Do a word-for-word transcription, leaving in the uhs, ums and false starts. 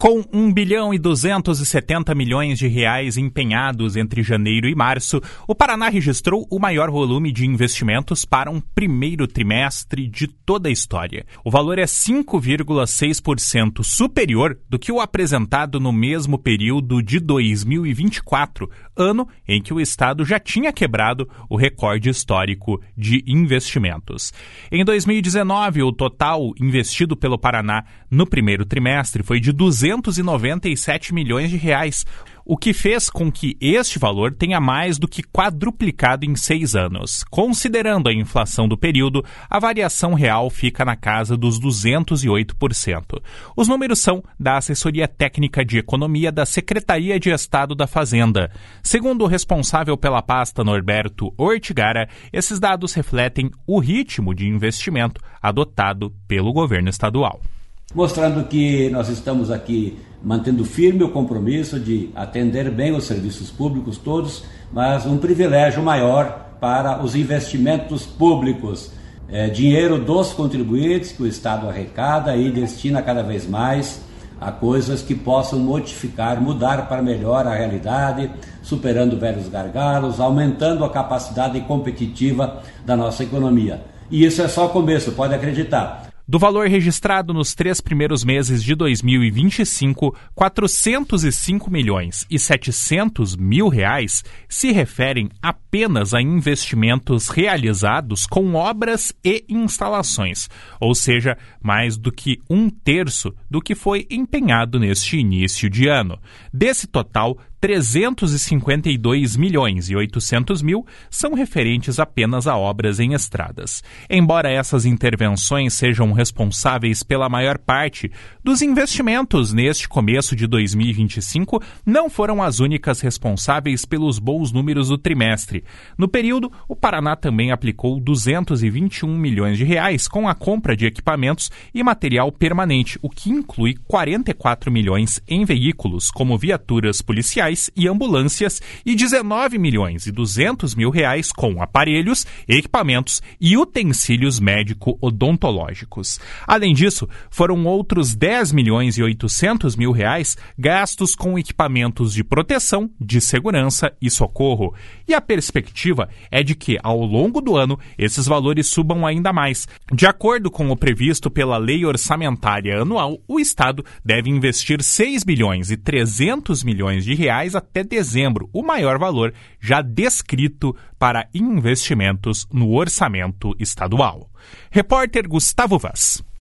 Com um bilhão e duzentos e setenta milhões de reais empenhados entre janeiro e março, o Paraná registrou o maior volume de investimentos para um primeiro trimestre de toda a história. O valor é cinco vírgula seis por cento superior do que o apresentado no mesmo período de dois mil e vinte e quatro, ano em que o Estado já tinha quebrado o recorde histórico de investimentos. Em dois mil e dezenove, o total investido pelo Paraná no primeiro trimestre foi de duzentos e noventa e sete milhões de reais, o que fez com que este valor tenha mais do que quadruplicado em seis anos. Considerando a inflação do período, a variação real fica na casa dos duzentos e oito por cento. Os números são da Assessoria Técnica de Economia da Secretaria de Estado da Fazenda. Segundo o responsável pela pasta, Norberto Ortigara, esses dados refletem o ritmo de investimento adotado pelo governo estadual. Mostrando que nós estamos aqui mantendo firme o compromisso de atender bem os serviços públicos todos, mas um privilégio maior para os investimentos públicos. É, dinheiro dos contribuintes que o Estado arrecada e destina cada vez mais a coisas que possam modificar, mudar para melhor a realidade, superando velhos gargalos, aumentando a capacidade competitiva da nossa economia. E isso é só o começo, pode acreditar. Do valor registrado nos três primeiros meses de dois mil e vinte e cinco, quatrocentos e cinco milhões e setecentos mil reais se referem apenas a investimentos realizados com obras e instalações, ou seja, mais do que um terço do que foi empenhado neste início de ano. Desse total, trezentos e cinquenta e dois milhões e oitocentos mil são referentes apenas a obras em estradas. Embora essas intervenções sejam responsáveis pela maior parte dos investimentos neste começo de dois mil e vinte e cinco, não foram as únicas responsáveis pelos bons números do trimestre. No período, o Paraná também aplicou duzentos e vinte e um milhões de reais com a compra de equipamentos e material permanente, o que inclui quarenta e quatro milhões em veículos, como viaturas policiais e ambulâncias, e dezenove milhões e duzentos mil reais com aparelhos, equipamentos e utensílios médico-odontológicos. Além disso, foram outros dez milhões e oitocentos mil reais gastos com equipamentos de proteção, de segurança e socorro. E a perspectiva é de que, ao longo do ano, esses valores subam ainda mais. De acordo com o previsto pela Lei Orçamentária Anual, o Estado deve investir seis bilhões e trezentos milhões de reais até dezembro, o maior valor já descrito para investimentos no orçamento estadual. Repórter Gustavo Vaz.